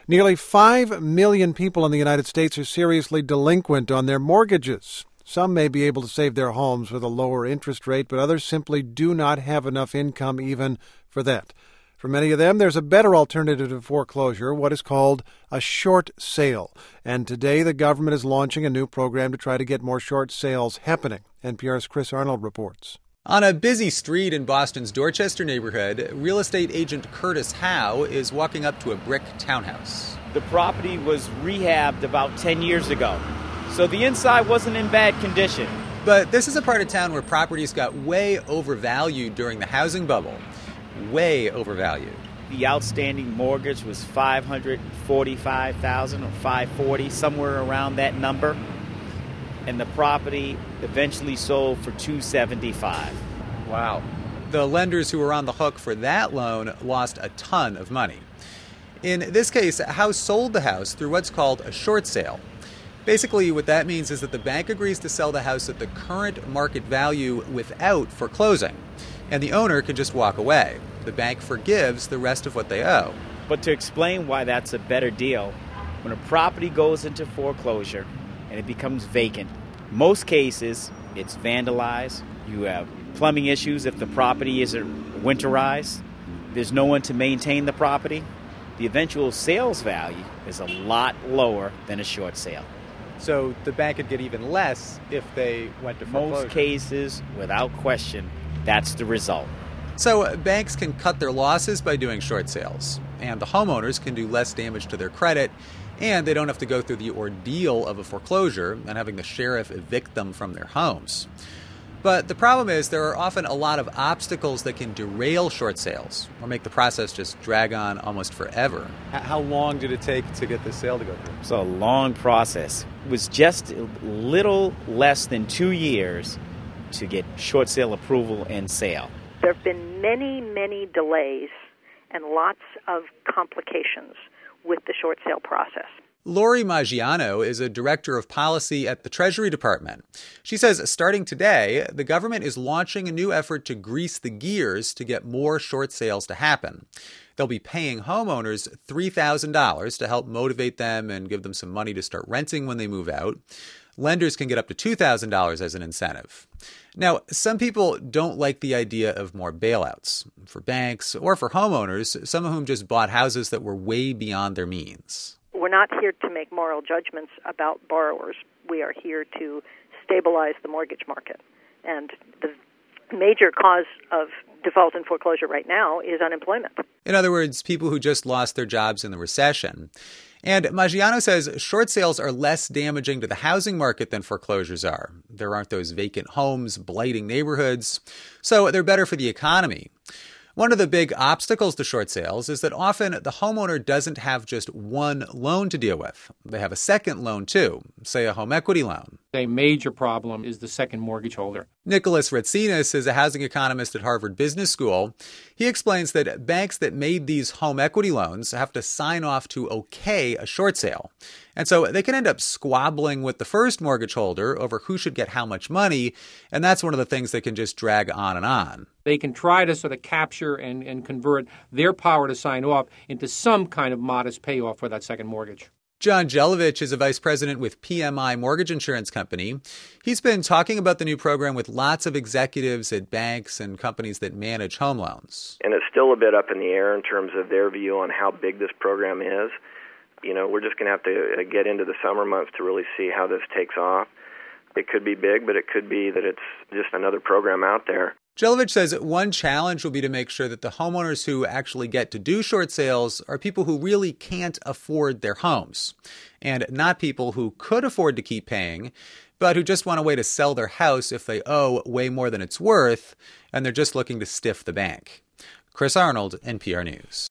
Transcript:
Nearly 5 million people in the United States are seriously delinquent on their mortgages. Some may be able to save their homes with a lower interest rate, but others simply do not have enough income even for that. For many of them, there's a better alternative to foreclosure, what is called a short sale. And today, the government is launching a new program to try to get more short sales happening. NPR's Chris Arnold reports. On a busy street in Boston's Dorchester neighborhood, real estate agent Curtis Howe is walking up to a brick townhouse. The property was rehabbed about 10 years ago, so the inside wasn't in bad condition. But this is a part of town where properties got way overvalued during the housing bubble. Way overvalued. The outstanding mortgage was $545,000 or $540,000, somewhere around that number. And the property eventually sold for $275,000. Wow. The lenders who were on the hook for that loan lost a ton of money. In this case, Howe sold the house through what's called a short sale. Basically, what that means is that the bank agrees to sell the house at the current market value without foreclosing, and the owner can just walk away. The bank forgives the rest of what they owe. But to explain why that's a better deal, when a property goes into foreclosure and it becomes vacant, most cases it's vandalized. You have plumbing issues if the property isn't winterized. There's no one to maintain the property. The eventual sales value is a lot lower than a short sale. So the bank could get even less if they went to foreclosure. Most cases, without question, that's the result. So banks can cut their losses by doing short sales, and the homeowners can do less damage to their credit, and they don't have to go through the ordeal of a foreclosure and having the sheriff evict them from their homes. But the problem is there are often a lot of obstacles that can derail short sales or make the process just drag on almost forever. How long did it take to get this sale to go through? It's a long process. It was just a little less than 2 years to get short sale approval and sale. There have been many, many delays and lots of complications with the short sale process. Lori Maggiano is a director of policy at the Treasury Department. She says starting today, the government is launching a new effort to grease the gears to get more short sales to happen. They'll be paying homeowners $3,000 to help motivate them and give them some money to start renting when they move out. Lenders can get up to $2,000 as an incentive. Now, some people don't like the idea of more bailouts for banks or for homeowners, some of whom just bought houses that were way beyond their means. We're not here to make moral judgments about borrowers. We are here to stabilize the mortgage market. And the major cause of default and foreclosure right now is unemployment. In other words, people who just lost their jobs in the recession. And Maggiano says short sales are less damaging to the housing market than foreclosures are. There aren't those vacant homes blighting neighborhoods, so they're better for the economy. One of the big obstacles to short sales is that often the homeowner doesn't have just one loan to deal with. They have a second loan too, say a home equity loan. A major problem is the second mortgage holder. Nicholas Ratsinas is a housing economist at Harvard Business School. He explains that banks that made these home equity loans have to sign off to okay a short sale. And so they can end up squabbling with the first mortgage holder over who should get how much money, and that's one of the things that can just drag on and on. They can try to sort of capture and convert their power to sign off into some kind of modest payoff for that second mortgage. John Jelovich is a vice president with PMI Mortgage Insurance Company. He's been talking about the new program with lots of executives at banks and companies that manage home loans. And it's still a bit up in the air in terms of their view on how big this program is. You know, we're just going to have to get into the summer months to really see how this takes off. It could be big, but it could be that it's just another program out there. Jelovich says one challenge will be to make sure that the homeowners who actually get to do short sales are people who really can't afford their homes, and not people who could afford to keep paying, but who just want a way to sell their house if they owe way more than it's worth, and they're just looking to stiff the bank. Chris Arnold, NPR News.